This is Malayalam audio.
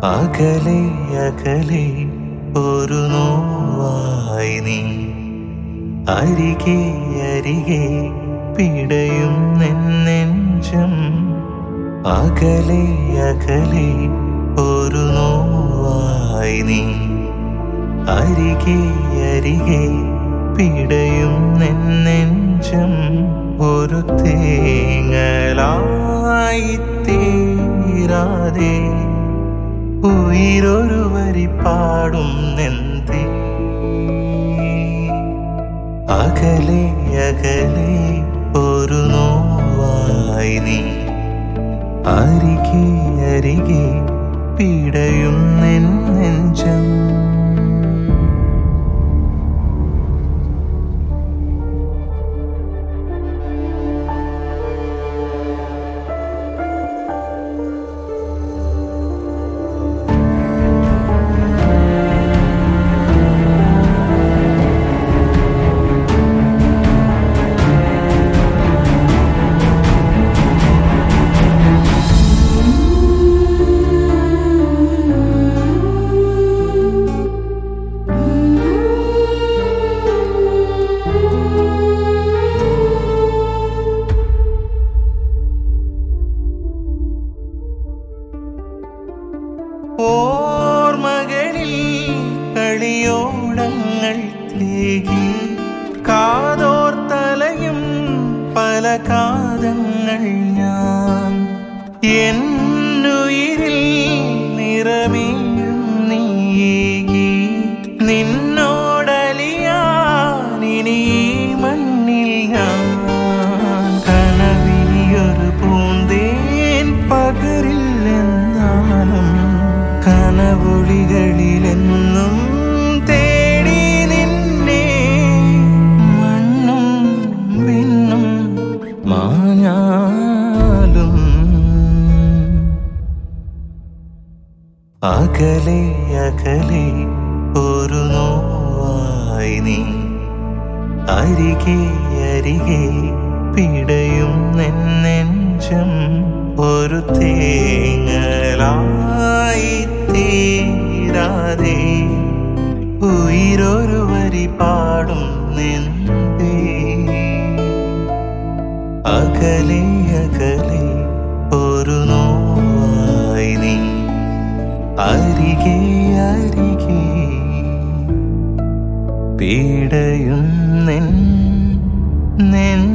അകലെ അകലെ ഒരു നോവായി നീ അരികെ അരികെ പിടയും നെഞ്ചം. അകലെ അകലെ ഒരു നോവായി നീ അരികെ അരികെ പിടയും നെഞ്ചം. ഒരു തേങ്ങലായി തീരാതെ ഉയിരൊരു വരി പാടും നെന്തേ. അകലെ അകലെ ഒരു നോവായി നീ അരികെ അരികെ പിടയും നെഞ്ചം. ഓർമ്മകളിൽ കളിയോടങ്ങൾ തേകി കാതോർത്തലയും പല കാതങ്ങൾ ഞാൻ. എന്നുയിരിൽ നിറമേയും നീകി നിന്നോടലിയാൻ ഇനി മണ്ണിൽ ഞാൻ. കനവിയൊരു പൂന്തേൻ പകരില്ലെന്നാലും കനവൊളികളിലെന്നും തേടി നിന്നെ. മണ്ണും വിണ്ണും മാഞ്ഞാലും അകലെ അകലെ ഒരു നോവായി നീ അരികെ അരികെ പിടയും നെഞ്ചം. ഒരു തേങ്ങലായി തീരാതെ ഉയിരൊരു വരി പാടും നെന്തേ. അകലെ അകലെ ഒരു നോവായി നീ അരികെ അരികെ പിടയും നെഞ്ചം.